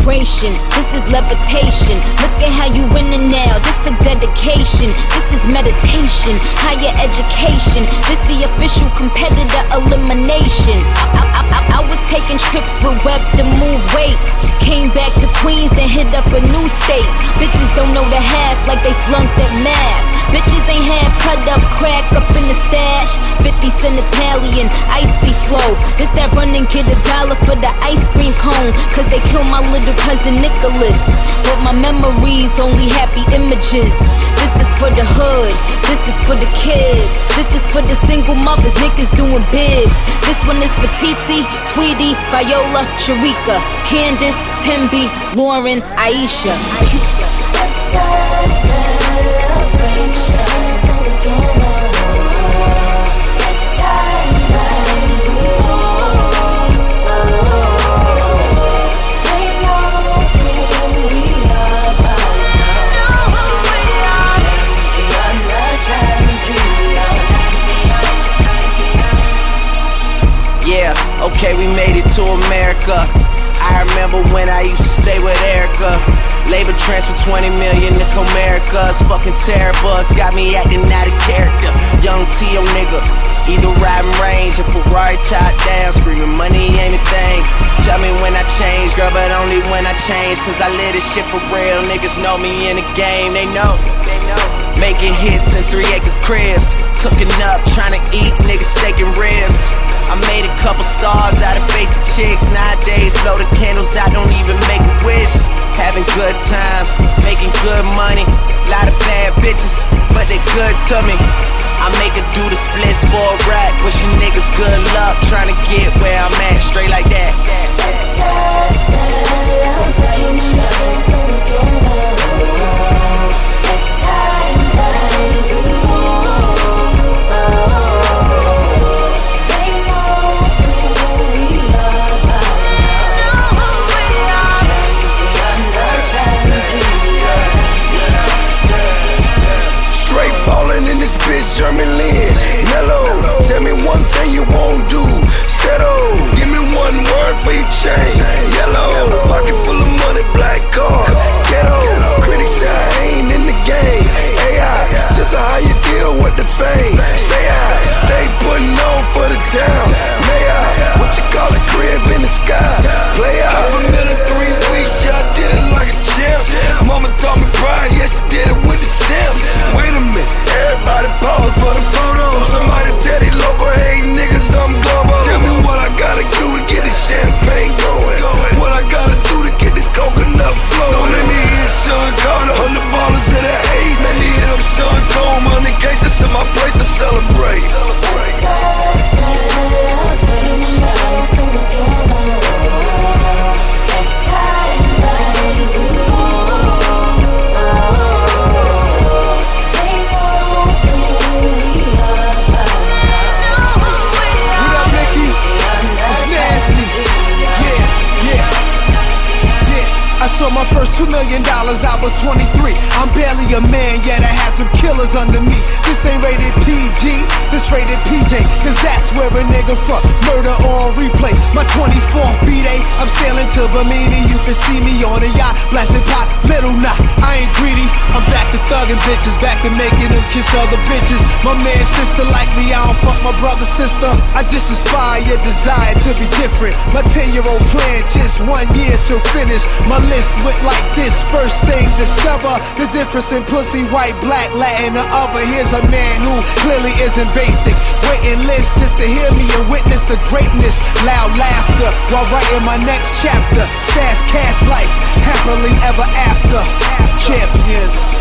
vibration, this is levitation. Look at how you winning now, this took dedication. This is meditation, higher education. This the official competitor elimination. I was taking trips with Web to move weight. Came back to Queens, then hit up a new state. Bitches don't know the half like they flunked at math. Bitches ain't had cut up crack up in the stash. 50 cent Italian, icy flow. This that run and get $1 for the ice cream cone. Cause they killed my little cousin Nicholas. But my memories only happy images. This is for the hood, this is for the kids. This is for the single mothers, niggas doing bids. This one is for Titi, Tweety, Viola, Sharika, Candace, Tembi, Lauren, Aisha. Okay, we made it to America. I remember when I used to stay with Erica. Labor transfer 20 million to Comerica. It's fucking terrible, it's got me acting out of character. Young T.O. nigga, either riding range or Ferrari top down, screaming money ain't a thing. Tell me when I change, girl, but only when I change. Cause I live this shit for real, niggas know me in the game, they know. Making hits in 3-acre cribs. Cooking up, trying to eat, niggas steak and ribs. I made a couple stars out of basic chicks. Nowadays, blow the candles out, don't even make a wish. Having good times, making good money. Lot of bad bitches, but they good to me. I make her do the splits for a rack. Wish you niggas good luck, trying to get where I'm at. Straight like that. Jeremy Lin, mellow. Tell me one thing you won't do. Settle. Give me one word for your chain. Yellow. Pocket full of money, black car. Ghetto. Critics say I ain't in the game. AI. Just how you deal with the fame. Stay out. Stay putting on for the town. Lay out. What you call a crib in the sky? Play out. Half a million 3 weeks. Yeah, I did it like a champ. Mama taught me pride. Yeah, she did it with the stamps. Wait a minute. Everybody pause for the photos. Somebody tell these local hate niggas I'm global. Tell me what I gotta do to get this champagne going. What I gotta do to get this coconut flowing. Don't let me hit Sean Carter. 100 ballers in the ace. Let me hit up Sean Coleman. In case it's in my place to celebrate. So my first $2 million, I was 23. I'm barely a man, yet I had some killers under me. This ain't rated PG, this rated PJ. Cause that's where a nigga from. Murder on replay. My 24th B-Day, I'm sailing to Bermuda. You can see me on a yacht, blasting pot, little knot. I ain't greedy, I'm back to thugging bitches. Back to making them kiss other bitches. My man, sister like me, I don't fuck my brother, sister. I just inspire your desire to be different. My 10-year-old plan, just 1 year to finish. My list went like this. First thing, discover the difference in pussy, white, black, Latin, or other. Here's a man who clearly isn't basic. Waiting list just to hear me and witness the greatness. Loud laughter while writing my next chapter. Stash cash life, happily ever after. Champions.